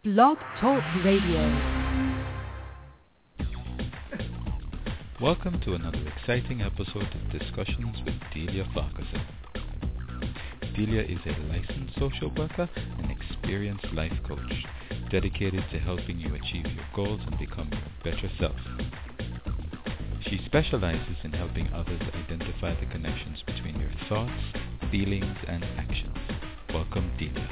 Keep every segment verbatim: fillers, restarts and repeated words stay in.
Blog Talk Radio. Welcome to another exciting episode of Discussions with Delia Farquharson. Delia is a licensed social worker and experienced life coach, dedicated to helping you achieve your goals and become your better self. She specializes in helping others identify the connections between your thoughts, feelings, and actions. Welcome, Delia.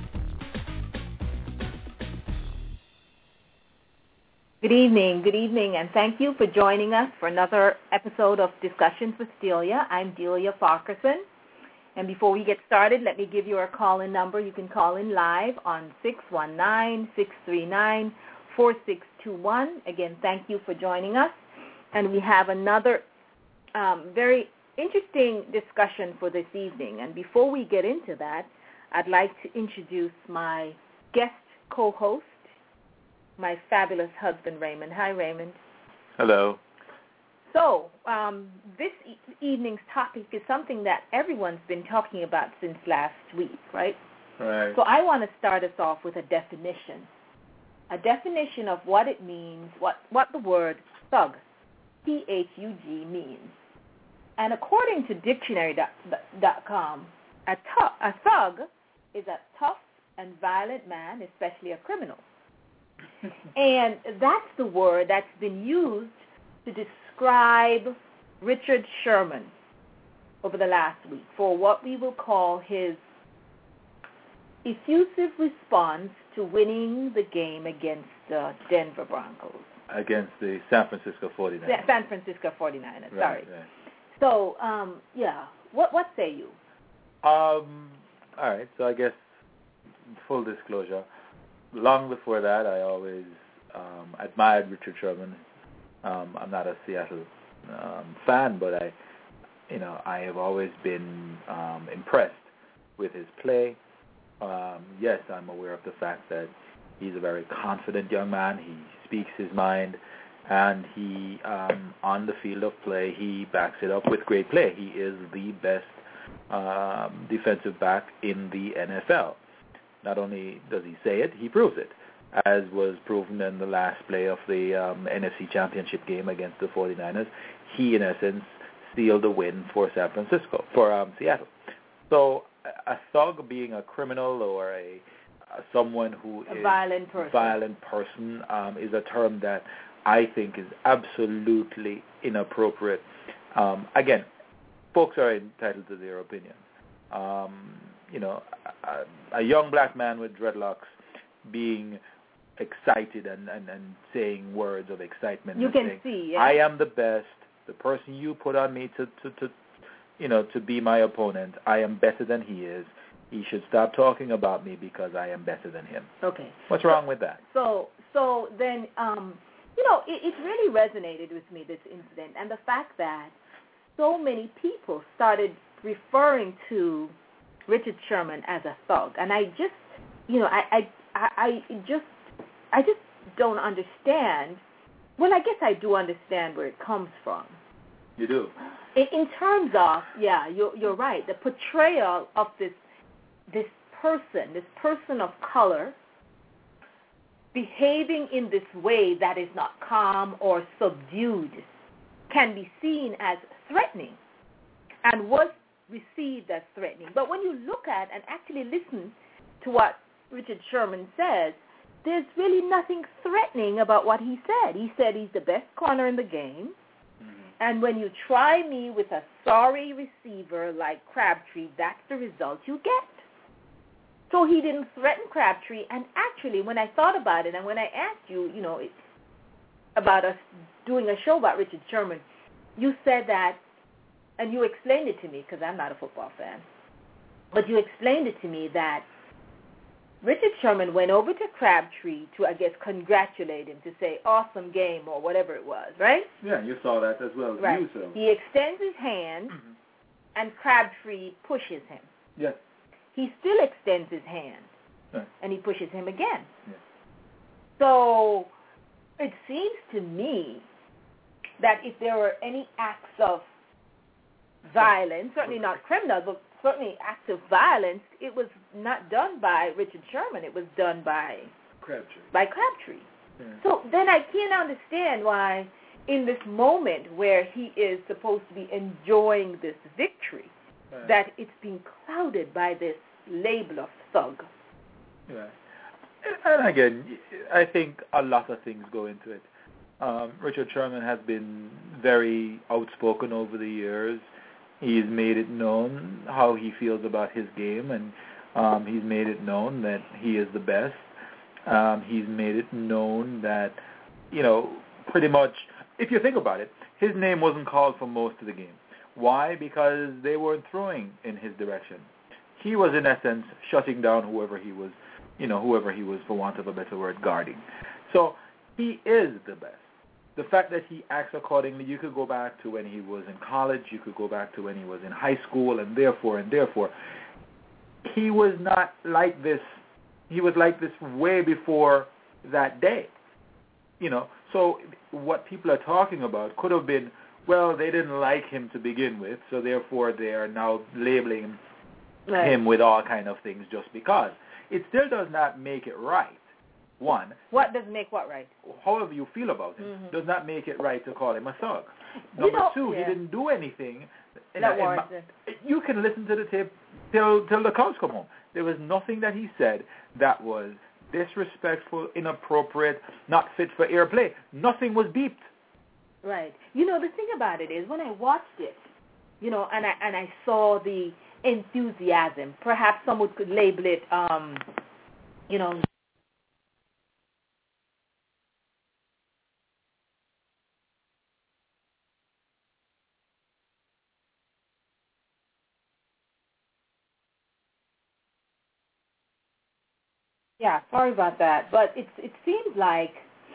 Good evening, good evening, and thank you for joining us for another episode of Discussions with Delia. I'm Delia Farquharson, and before we get started, let me give you our call-in number. You can call in live on six one nine, six three nine, four six two one. Again, thank you for joining us, and we have another um, very interesting discussion for this evening. And before we get into that, I'd like to introduce my guest co-host, my fabulous husband, Raymond. Hi, Raymond. Hello. So um, this e- evening's topic is something that everyone's been talking about since last week, right? Right. So I want to start us off with a definition, a definition of what it means, what, what the word thug, T H U G, means. And according to dictionary dot com, a, tu- a thug is a tough and violent man, especially a criminal. And that's the word that's been used to describe Richard Sherman over the last week for what we will call his effusive response to winning the game against the Denver Broncos. Against the San Francisco forty-niners. San Francisco forty-niners, right, sorry. Right. So, um, yeah, what what say you? Um, all right, so I guess full disclosure, long before that, I always um, admired Richard Sherman. Um, I'm not a Seattle um, fan, but I, you know, I have always been um, impressed with his play. Um, yes, I'm aware of the fact that he's a very confident young man. He speaks his mind, and he, um, on the field of play, he backs it up with great play. He is the best um, defensive back in the N F L. Not only does he say it, he proves it, as was proven in the last play of the um, N F C Championship game against the forty-niners. He, in essence, sealed the win for San Francisco, for um, Seattle. So a thug being a criminal or a uh, someone who a is violent person, violent person um, is a term that I think is absolutely inappropriate. Um, again, folks are entitled to their opinion. Um, you know, a, a young black man with dreadlocks being excited and, and, and saying words of excitement. You and can saying, see, yeah. I am the best. The person you put on me to, to, to, you know, to be my opponent, I am better than he is. He should stop talking about me because I am better than him. Okay. What's so, wrong with that? So, so then, um, you know, it, it really resonated with me, this incident, and the fact that so many people started referring to Richard Sherman as a thug, and I just, you know, I, I, I just, I just don't understand. Well, I guess I do understand where it comes from. You do. In, in terms of, yeah, you're, you're right. The portrayal of this, this person, this person of color, behaving in this way that is not calm or subdued, can be seen as threatening, and was received as threatening. But when you look at and actually listen to what Richard Sherman says, there's really nothing threatening about what he said. He said he's the best corner in the game, mm-hmm. and when you try me with a sorry receiver like Crabtree, that's the result you get. So he didn't threaten Crabtree, and actually when I thought about it, and when I asked you, you know, about us doing a show about Richard Sherman, you said that, and you explained it to me, because I'm not a football fan, but you explained it to me that Richard Sherman went over to Crabtree to, I guess, congratulate him, to say, awesome game, or whatever it was, right? Yeah, you saw that as well as right. you saw. He extends his hand, mm-hmm. and Crabtree pushes him. Yes. He still extends his hand, right. and he pushes him again. Yes. So it seems to me that if there were any acts of violence, certainly not criminal, but certainly acts of violence, it was not done by Richard Sherman. It was done by Crabtree. By Crabtree. Yeah. So then I can't understand why in this moment where he is supposed to be enjoying this victory, right. that it's being clouded by this label of thug. Right. And again, I think a lot of things go into it. Um, Richard Sherman has been very outspoken over the years. He's made it known how he feels about his game, and um, he's made it known that he is the best. Um, he's made it known that, you know, pretty much, if you think about it, his name wasn't called for most of the game. Why? Because they weren't throwing in his direction. He was, in essence, shutting down whoever he was, you know, whoever he was, for want of a better word, guarding. So he is the best. The fact that he acts accordingly, you could go back to when he was in college, you could go back to when he was in high school, and therefore, and therefore, he was not like this. He was like this way before that day. You know, so what people are talking about could have been, well, they didn't like him to begin with, so therefore they are now labeling right. him with all kind of things just because. It still does not make it right. One. What does make what right? However you feel about him mm-hmm. does not make it right to call him a thug. Number you know, two, yeah. he didn't do anything. That warrants it. You can listen to the tape till till the cows come home. There was nothing that he said that was disrespectful, inappropriate, not fit for airplay. Nothing was beeped. Right. You know, the thing about it is when I watched it, you know, and I and I saw the enthusiasm. Perhaps someone could label it, um, you know. Yeah, sorry about that, but it's it seems like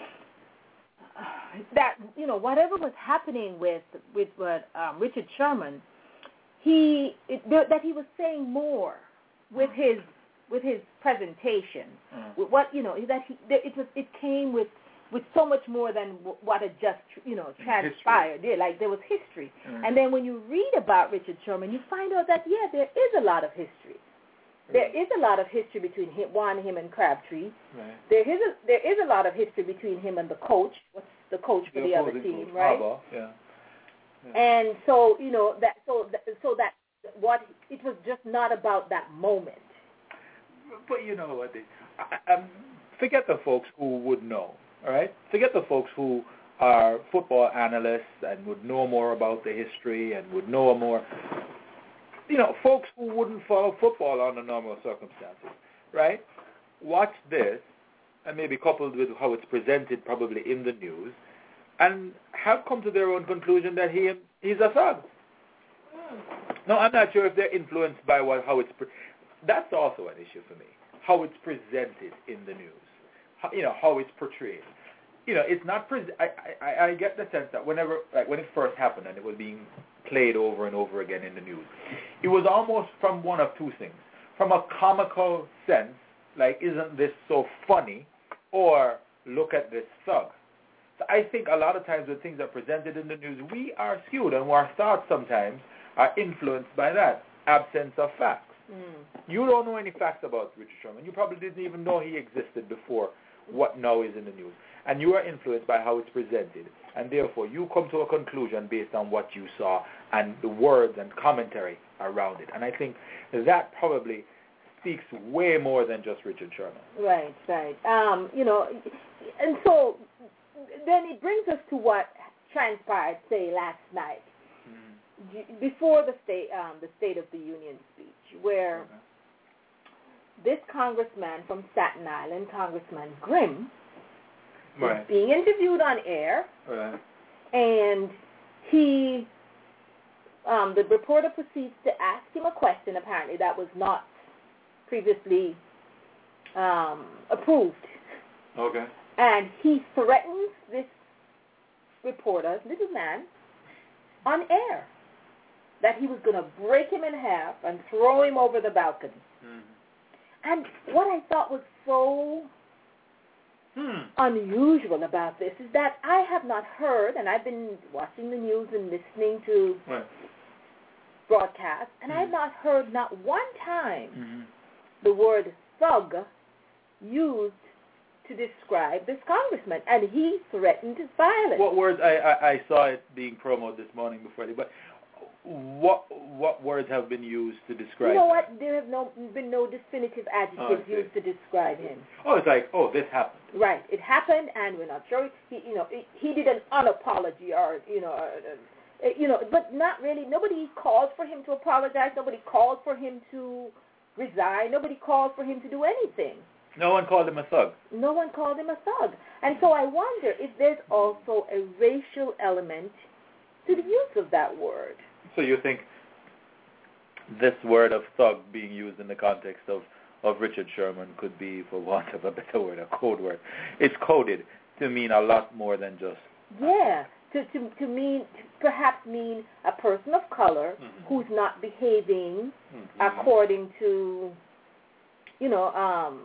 that you know whatever was happening with with what um, Richard Sherman, he it, that he was saying more with his with his presentation, mm. with what you know that he it was it came with with so much more than what had just you know transpired. Yeah, like there was history, mm. and then when you read about Richard Sherman, you find out that yeah, there is a lot of history. There is a lot of history between him, Juan, him, and Crabtree. Right. There is a there is a lot of history between him and the coach. What's the coach for the, the other team, coach, right? Harbaugh, yeah. yeah. And so you know that so that, so that what it was just not about that moment. But you know what? I, I, forget the folks who would know. All right. Forget the folks who are football analysts and would know more about the history and would know more. You know, folks who wouldn't follow football under normal circumstances, right? Watch this, and maybe coupled with how it's presented probably in the news, and have come to their own conclusion that he he's a thug. No, I'm not sure if they're influenced by what how it's. Pre- That's also an issue for me. How it's presented in the news, how, you know, how it's portrayed. You know, it's not. Pre- I, I I get the sense that whenever, like when it first happened and it was being played over and over again in the news, it was almost from one of two things. From a comical sense, like, isn't this so funny? Or, look at this thug. So I think a lot of times when things are presented in the news, we are skewed, and our thoughts sometimes are influenced by that absence of facts. Mm. You don't know any facts about Richard Sherman. You probably didn't even know he existed before what now is in the news. And you are influenced by how it's presented. And therefore, you come to a conclusion based on what you saw and the words and commentary around it. And I think that probably speaks way more than just Richard Sherman. Right, right. Um, you know, and so then it brings us to what transpired, say, last night, mm. before the state, um, the State of the Union speech, where okay. this congressman from Staten Island, Congressman Grimm, right. was being interviewed on air, right. and he, um, the reporter proceeds to ask him a question, apparently, that was not previously um, approved. Okay. And he threatens this reporter, little man, on air, that he was going to break him in half and throw him over the balcony. Mm-hmm. And what I thought was so hmm. unusual about this is that I have not heard, and I've been watching the news and listening to right. broadcasts, and mm-hmm. I have not heard not one time mm-hmm. the word thug used to describe this congressman, and he threatened violence. What words? I, I, I saw it being promoted this morning before, but what what words have been used to describe? You know that? what? There have no been no definitive adjectives oh, used to describe him. Oh, it's like, oh, this happened. Right, it happened, and we're not sure. He, you know, he, he did an unapology, or you know, uh, uh, you know, but not really. Nobody called for him to apologize. Nobody called for him to resign. Nobody called for him to do anything. No one called him a thug. No one called him a thug. And so I wonder if there's also a racial element to the use of that word. So you think this word of thug being used in the context of, of Richard Sherman could be, for want of a better word, a code word. It's coded to mean a lot more than just... Yeah, to, to, to mean, to perhaps mean a person of color mm-hmm. who's not behaving mm-hmm. according to, you know, um,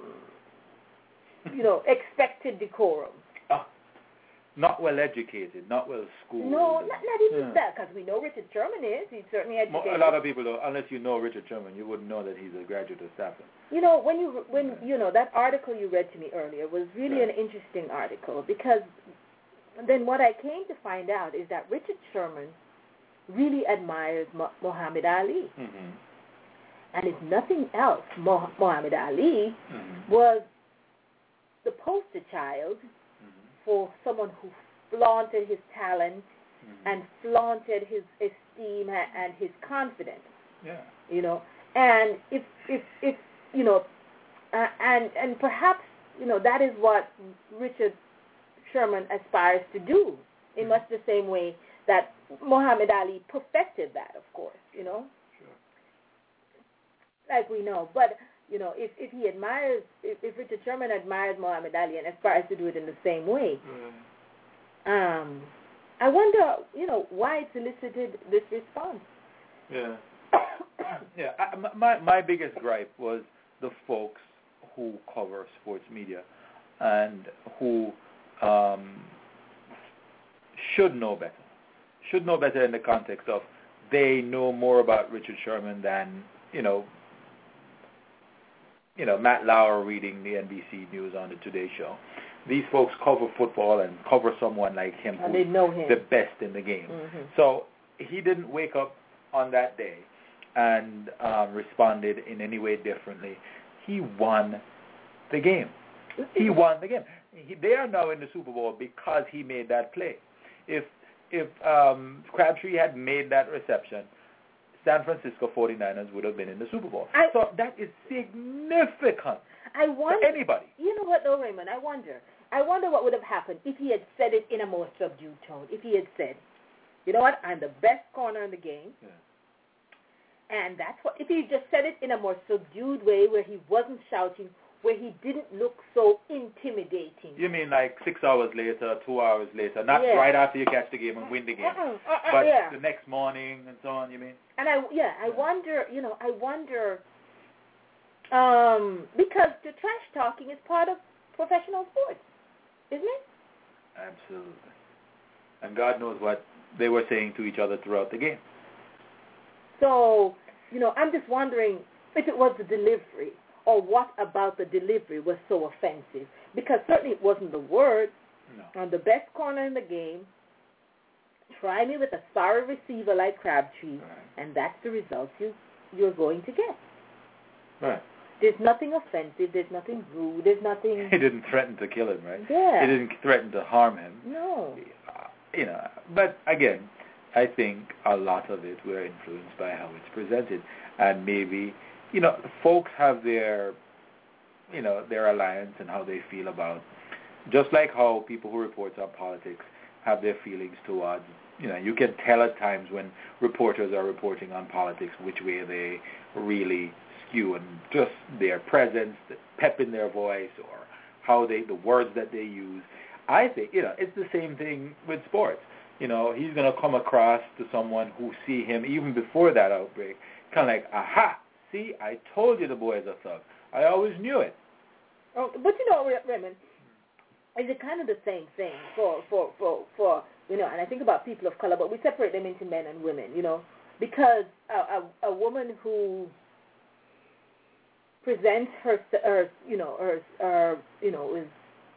you know, expected decorum. Ah, not well educated, not well schooled. No, not, not even yeah. that, because we know Richard Sherman is. He's certainly educated. A lot of people, though, unless you know Richard Sherman, you wouldn't know that he's a graduate of Stafford. You know, when you when you know that article you read to me earlier was really yeah. an interesting article, because then what I came to find out is that Richard Sherman really admires Mo- Muhammad Ali. Mm-hmm. And if nothing else, Mo- Muhammad Ali mm-hmm. was the poster child mm-hmm. for someone who flaunted his talent mm-hmm. and flaunted his esteem and his confidence. Yeah. You know, and if if if you know, uh, and and perhaps you know that is what Richard Sherman aspires to do in mm-hmm. much the same way that Muhammad Ali perfected that, of course. You know, sure. Like we know, but. You know, if, if he admires, if, if Richard Sherman admires Muhammad Ali and aspires to do it in the same way, mm. um, I wonder, you know, why it's elicited this response. Yeah. yeah. I, my my biggest gripe was the folks who cover sports media and who um, should know better. Should know better in the context of they know more about Richard Sherman than, you know, you know, Matt Lauer reading the N B C News on the Today Show. These folks cover football and cover someone like him and who's they know him. the best in the game. Mm-hmm. So he didn't wake up on that day and um, responded in any way differently. He won the game. He won the game. He, they are now in the Super Bowl because he made that play. If if um, Crabtree had made that reception, San Francisco forty-niners would have been in the Super Bowl. I, so that is significant I wonder, to anybody. You know what, though, Raymond? I wonder. I wonder what would have happened if he had said it in a more subdued tone. If he had said, you know what, I'm the best corner in the game. Yeah. And that's what, if he just said it in a more subdued way where he wasn't shouting, where he didn't look so intimidating. You mean like six hours later, two hours later, not yeah. right after you catch the game and win the game, uh-uh, uh-uh, but yeah. the next morning and so on, you mean? And I, yeah, I wonder, you know, I wonder, um, because the trash talking is part of professional sports, isn't it? Absolutely. And God knows what they were saying to each other throughout the game. So, you know, I'm just wondering if it was the delivery or what about the delivery was so offensive. Because certainly it wasn't the word. No. On the best corner in the game, try me with a sorry receiver like Crabtree, right. and that's the results you, you're going to get. Right. There's nothing offensive. There's nothing rude. There's nothing... He didn't threaten to kill him, right? Yeah. He didn't threaten to harm him. No. You know, but again, I think a lot of it were influenced by how it's presented. And maybe, you know, folks have their, you know, their alliance and how they feel about, just like how people who report on politics have their feelings towards, you know, you can tell at times when reporters are reporting on politics which way they really skew, and just their presence, the pep in their voice, or how they, the words that they use. I think, you know, it's the same thing with sports. You know, he's going to come across to someone who see him even before that outbreak, kind of like, aha, see, I told you the boy is a thug. I always knew it. Oh, but you know, Raymond, is it kind of the same thing for, for, for, for, you know, and I think about people of color, but we separate them into men and women, you know, because a, a, a woman who presents her, her you know, her, her, you know, is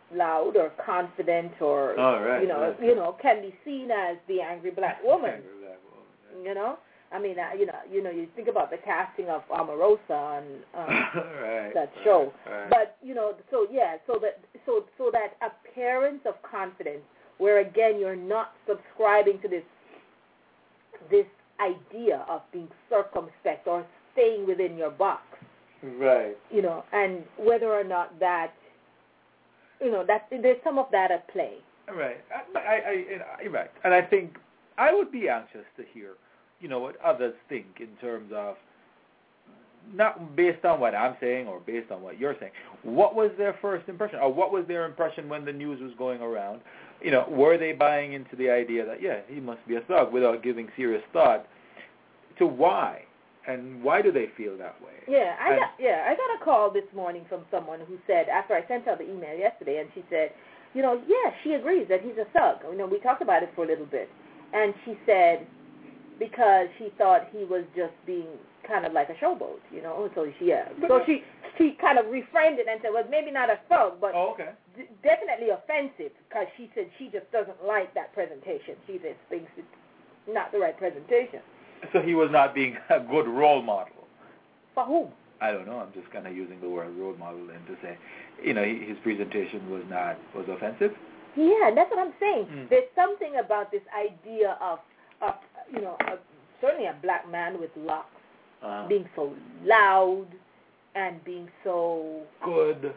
loud or confident or oh, right, you know right. you know can be seen as the angry black woman. Angry black woman, yeah. You know, I mean, uh, you know, you know, you think about the casting of Omarosa on um, right, that right, show, right. but you know, so yeah, so that so so that appearance of confidence, where again you're not subscribing to this this idea of being circumspect or staying within your box. Right. You know, and whether or not that, you know, that there's some of that at play. Right. I, I, I, right. And I think I would be anxious to hear, you know, what others think in terms of, not based on what I'm saying or based on what you're saying. What was their first impression, or what was their impression when the news was going around? You know, were they buying into the idea that, yeah, he must be a thug, without giving serious thought to why? And why do they feel that way? Yeah, I and, got yeah, I got a call this morning from someone who said, after I sent out the email yesterday, and she said, you know, yeah, she agrees that he's a thug. You know, we talked about it for a little bit. And she said, because she thought he was just being kind of like a showboat, you know. So she, yeah. So she she kind of reframed it and said, well, maybe not a thug, but oh, okay. d- definitely offensive, because she said she just doesn't like that presentation. She just thinks it's not the right presentation. So he was not being a good role model. For whom? I don't know. I'm just kind of using the word role model and to say, you know, his presentation was not was offensive. Yeah, that's what I'm saying. Mm. There's something about this idea of, of you know, of certainly a black man with locks uh-huh. being so loud and being so good.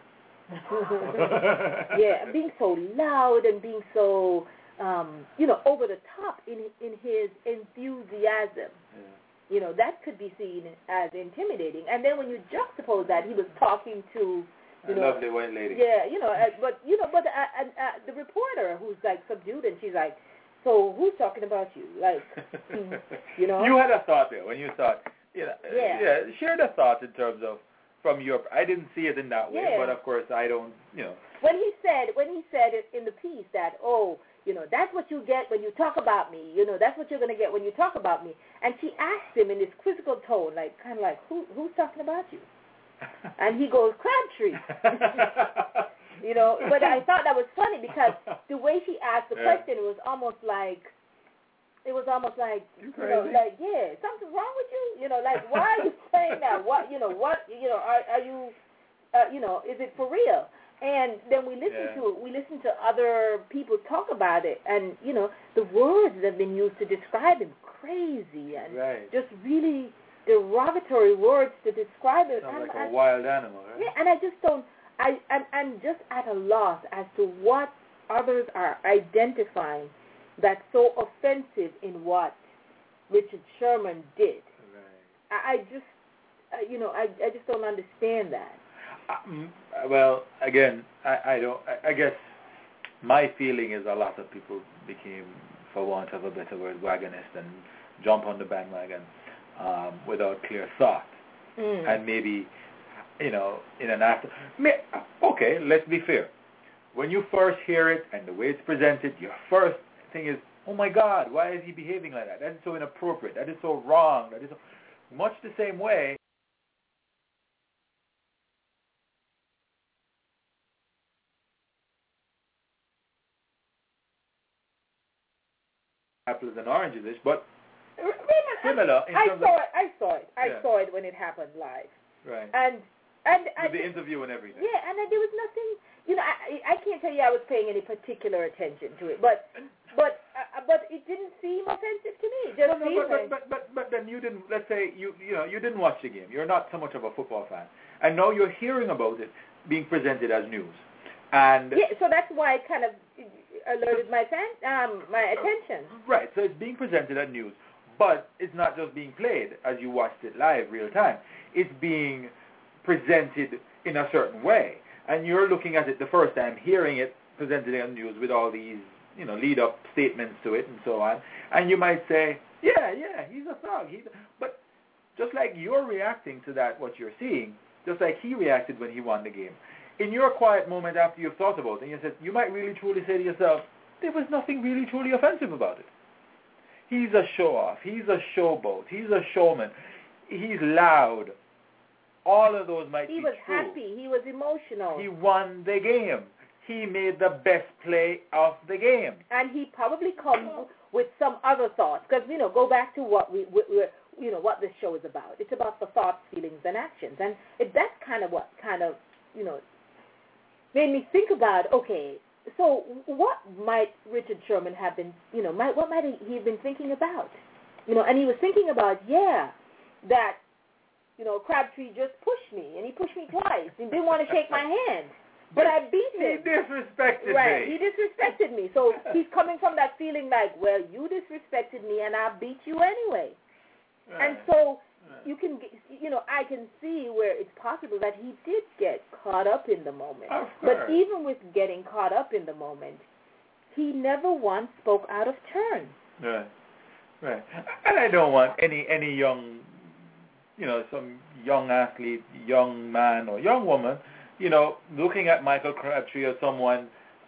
yeah, being so loud and being so, um, you know, over the top in in his enthusiasm. Yeah. You know, that could be seen as intimidating. And then when you juxtapose that, he was talking to, you a know, lovely white lady. Yeah, you know, uh, but you know, but uh, uh, uh, the reporter who's like subdued, and she's like, "So who's talking about you?" Like, you know. You had a thought there when you thought, you know, yeah, yeah, share the thought in terms of from your. I didn't see it in that way, yeah. but of course I don't, you know. When he said, when he said it in the piece that, oh, you know, that's what you get when you talk about me. You know, that's what you're going to get when you talk about me. And she asked him in this quizzical tone, like, kind of like, who, who's talking about you? And he goes, Crabtree. You know, but I thought that was funny because the way she asked the yeah. question, it was almost like, it was almost like, you, you know, like, yeah, something's wrong with you? You know, like, why are you saying that? What, you know, what, you know, are, are you, uh, you know, is it for real? And then we listen yeah. to we listen to other people talk about it, and you know the words that have been used to describe him, crazy and right. just really derogatory words to describe him. Sounds like I'm, a wild animal, right? Yeah, and I just don't. I I'm, I'm just at a loss as to what others are identifying that's so offensive in what Richard Sherman did. Right. I, I just uh, you know I I just don't understand that. Um, well, again, I, I don't. I, I guess my feeling is a lot of people became, for want of a better word, wagonist and jump on the bandwagon um, without clear thought, mm. and maybe, you know, in an after. Okay, let's be fair. When you first hear it and the way it's presented, your first thing is, oh my God, why is he behaving like that? That is so inappropriate. That is so wrong. That is so... much the same way. Apples and oranges, but similar. In I terms saw of, it. I saw it. I yeah. saw it when it happened live. Right. And and with I, the interview and everything. Yeah, and there was nothing. You know, I I can't tell you I was paying any particular attention to it, but but uh, but it didn't seem offensive to me. It just no, no, seemed but, like, but, but but but then you didn't. Let's say you you know you didn't watch the game. You're not so much of a football fan, and now you're hearing about it being presented as news. And yeah, so that's why it kind of alerted my fan, um, my attention. Right, so it's being presented as news, but it's not just being played as you watched it live, real time. It's being presented in a certain way, and you're looking at it the first time, hearing it presented on news with all these, you know, lead-up statements to it and so on, and you might say, yeah, yeah, he's a thug. He's a... But just like you're reacting to that, what you're seeing, just like he reacted when he won the game. In your quiet moment after you've thought about it, and you said, you might really truly say to yourself, there was nothing really truly offensive about it. He's a show-off. He's a showboat. He's a showman. He's loud. All of those might he be was true. happy. He was emotional. He won the game. he made the best play of the game. And he probably comes with some other thoughts, because, you know, go back to what we, we, we you know, what this show is about. It's about the thoughts, feelings, and actions. And it, that's kind of what kind of, you know, made me think about, okay, so what might Richard Sherman have been, you know, might, what might he have been thinking about? You know, and he was thinking about, yeah, that, you know, Crabtree just pushed me, and he pushed me twice. He didn't want to shake my hand. But I beat him. He disrespected right. me. He disrespected me. So he's coming from that feeling like, well, you disrespected me, and I beat you anyway. Right. And so right. you can, you know, I can see where it's possible that he did get caught up in the moment. Of but even with getting caught up in the moment, he never once spoke out of turn. Right. Right. And I don't want any any young, you know, some young athlete, young man or young woman, you know, looking at Michael Crabtree as someone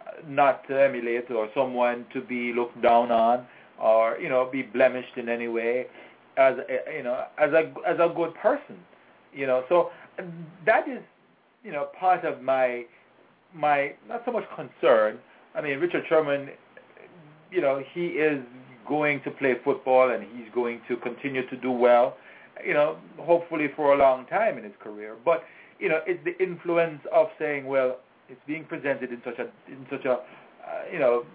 not to emulate or someone to be looked down on or, you know, be blemished in any way as, a, you know, as a, as a good person, you know. So that is, you know, part of my, my not so much concern. I mean, Richard Sherman, you know, he is going to play football and he's going to continue to do well, you know, hopefully for a long time in his career. But you know, it's the influence of saying, well, it's being presented in such a, in such a, uh, you know,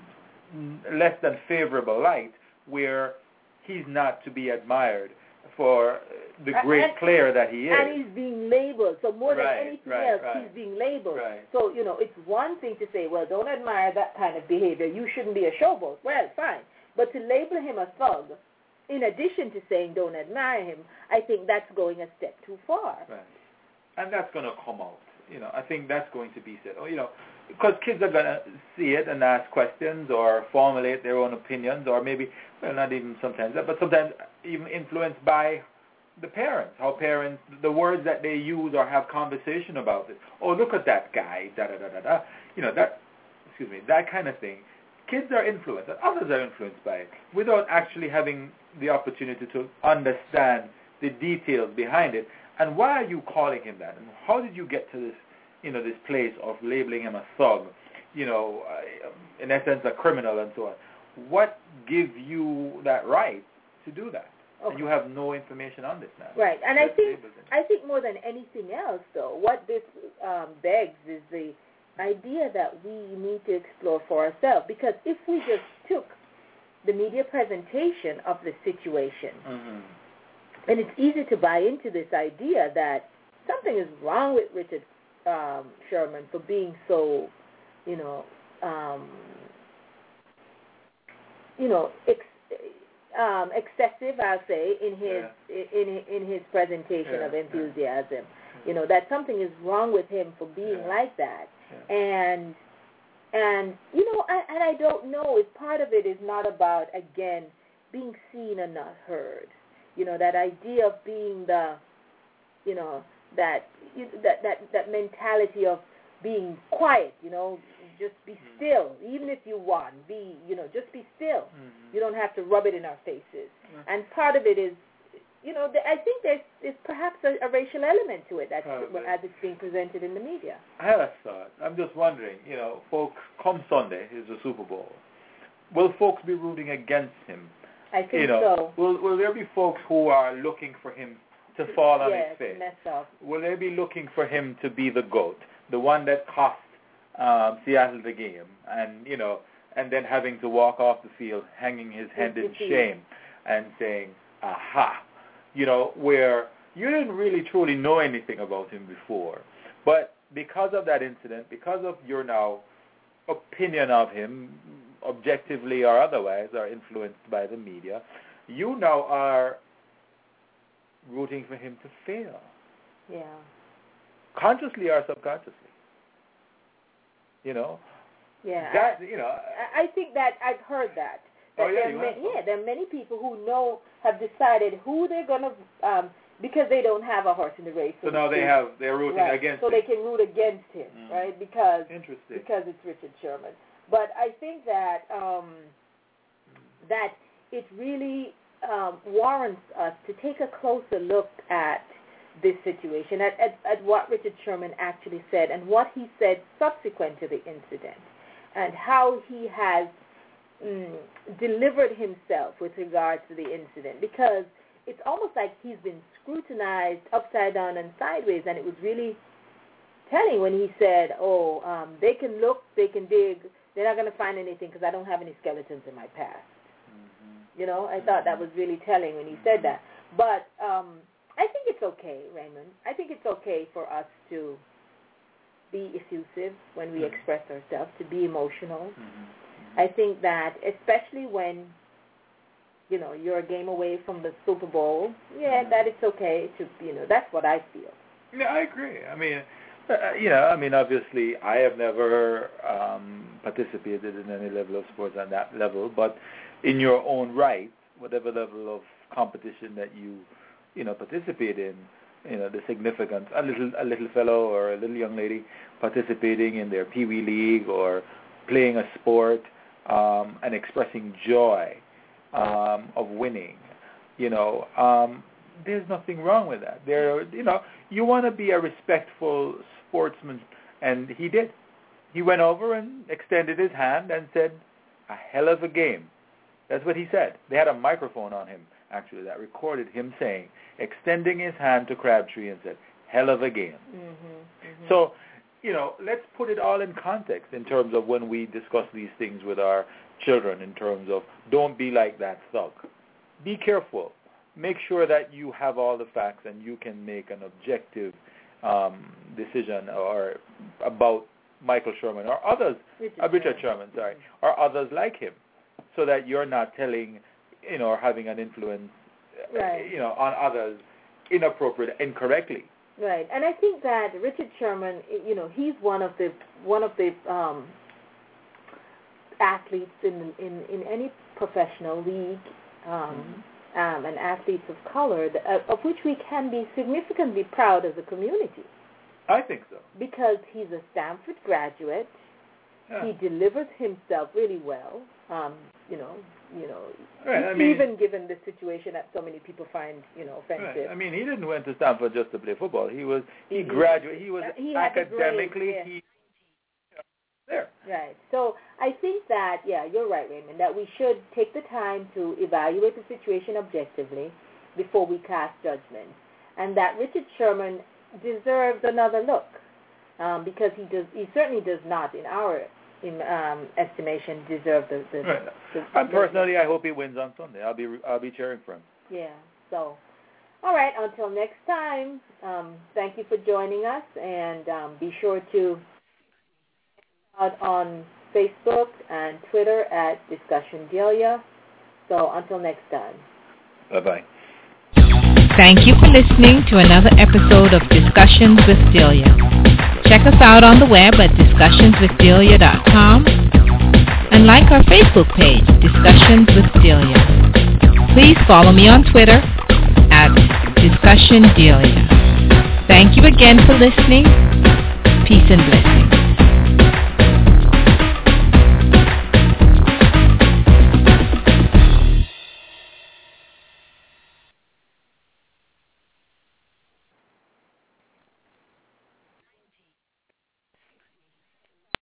less than favorable light, where he's not to be admired for the great and, player that he is. And he's being labeled. So more than right, anything right, else, right. he's being labeled. Right. So, you know, it's one thing to say, well, don't admire that kind of behavior. You shouldn't be a showboat. Well, fine. But to label him a thug, in addition to saying don't admire him, I think that's going a step too far. Right. And that's going to come out. You know, I think that's going to be said. Oh, you know, because kids are going to see it and ask questions or formulate their own opinions, or maybe, well, not even sometimes that, but sometimes even influenced by the parents, how parents, the words that they use or have conversation about it. Oh, look at that guy, da da da da da. You know, that, excuse me, that kind of thing. Kids are influenced, and others are influenced by it, without actually having the opportunity to understand the details behind it. And why are you calling him that? And how did you get to this, you know, this place of labeling him a thug, you know, uh, in essence a criminal and so on? What gives you that right to do that? Okay. And you have no information on this now. Right, and I think I think more than anything else, though, what this um, begs is the idea that we need to explore for ourselves. Because if we just took the media presentation of the situation, mm-hmm. and it's easy to buy into this idea that something is wrong with Richard um, Sherman for being so, you know, um, you know, ex- um, excessive, I'll say, in his yeah. in in his presentation yeah. of enthusiasm. Yeah. You know, that something is wrong with him for being yeah. like that. Yeah. And and you know, I, and I don't know if part of it is not about, again, being seen and not heard. You know, that idea of being the, you know, that that that that mentality of being quiet. You know, just be mm-hmm. still. Even if you won, be you know, just be still. Mm-hmm. You don't have to rub it in our faces. Mm-hmm. And part of it is, you know, I think there's, there's perhaps a, a racial element to it that's, as it's being presented in the media. I have a thought. I'm just wondering, you know, folks, come Sunday is the Super Bowl. Will folks be rooting against him? I think you know, so. Will Will there be folks who are looking for him to fall on yes, his face? Mess up. Will they be looking for him to be the GOAT, the one that cost um, Seattle the game, and you know, and then having to walk off the field hanging his head in shame and saying, "Aha." You know, where you didn't really truly know anything about him before. But because of that incident, because of your now opinion of him, objectively or otherwise, are influenced by the media, you now are rooting for him to fail. Yeah. Consciously or subconsciously. You know? Yeah. That, you know. I, I think that I've heard that. That oh, yeah, there you are have. ma- yeah, there are many people who know, have decided who they're going to, um, because they don't have a horse in the race. So, so now they have, they're rooting right. against So him. they can root against him, mm. right? Because Interesting. because it's Richard Sherman. But I think that um, that it really um, warrants us to take a closer look at this situation, at, at, at what Richard Sherman actually said and what he said subsequent to the incident, and how he has mm, delivered himself with regard to the incident, because it's almost like he's been scrutinized upside down and sideways, and it was really telling when he said, oh, um, they can look, they can dig, they're not going to find anything because I don't have any skeletons in my past. Mm-hmm. You know, I thought that was really telling when he said that. But um, I think it's okay, Raymond. I think it's okay for us to be effusive when we express ourselves, to be emotional. Mm-hmm. I think that especially when, you know, you're a game away from the Super Bowl, yeah, mm-hmm. that it's okay to, you know, that's what I feel. Yeah, I agree. I mean, uh, you know, I mean, obviously, I have never um, participated in any level of sports on that level, but in your own right, whatever level of competition that you, you know, participate in, you know, the significance, a little, a little fellow or a little young lady participating in their Pee Wee League or playing a sport um, and expressing joy um, of winning, you know, um, there's nothing wrong with that. There, you know, you want to be a respectful sportsman, and he did. He went over and extended his hand and said, "A hell of a game." That's what he said. They had a microphone on him, actually, that recorded him saying, extending his hand to Crabtree and said, "Hell of a game." Mm-hmm, mm-hmm. So, you know, let's put it all in context in terms of when we discuss these things with our children, in terms of don't be like that thug. Be careful. Make sure that you have all the facts and you can make an objective um, decision or about Michael Sherman or others, Richard, uh, Richard Sherman, sorry, or others like him, so that you're not telling, you know, or having an influence, right. uh, you know, on others inappropriate, incorrectly. Right, and I think that Richard Sherman, you know, he's one of the one of the um, athletes in in in any professional league. Um, mm-hmm. Um, and athletes of color, uh, of which we can be significantly proud as a community. I think so. Because he's a Stanford graduate, yeah. He delivers himself really well. Um, you know, you know, right, I mean, even given the situation that so many people find, you know, offensive. Right. I mean, he didn't went to Stanford just to play football. He was he, he graduated. He was he academically grade, yeah. he there. Right. So I think that, yeah, you're right, Raymond, that we should take the time to evaluate the situation objectively before we cast judgment, and that Richard Sherman deserves another look um, because he does. He certainly does not, in our in, um, estimation, deserve the. the, right. the and personally, I hope he wins on Sunday. I'll be I'll be cheering for him. Yeah. So, all right. Until next time, um, thank you for joining us, and um, be sure to out on Facebook and Twitter at Discussion Delia. So until next time. Bye-bye. Thank you for listening to another episode of Discussions with Delia. Check us out on the web at discussions with delia dot com and like our Facebook page, Discussions with Delia. Please follow me on Twitter at Discussion Delia. Thank you again for listening. Peace and blessings.